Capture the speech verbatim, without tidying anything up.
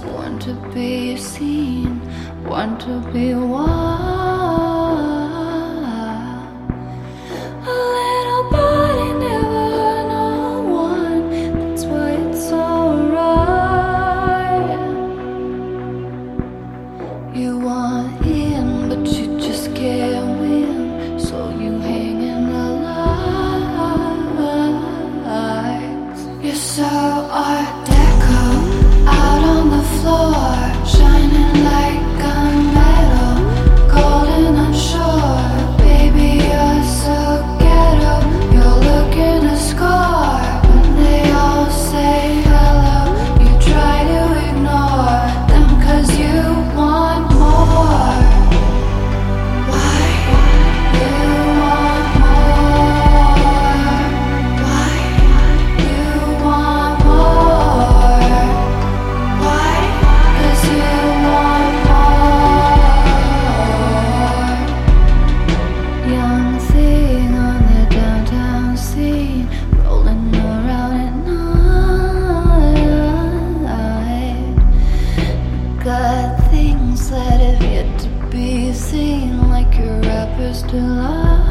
want to be seen, want to be wild. A little body, never know one, that's why it's alright. You want in, but you just can't win, so you hang in the lights. You're so art deco, out on the floor, shining like gunmetal, golden unsure. Baby, you're so ghetto, you're looking to score. When they all say hello, you try to ignore them, cause you want more. Why you want more? Why you want more? Why? Cause you want more. Young thing on the downtown scene, rolling around at night. Got things that have yet to be seen, like your rapper's delight.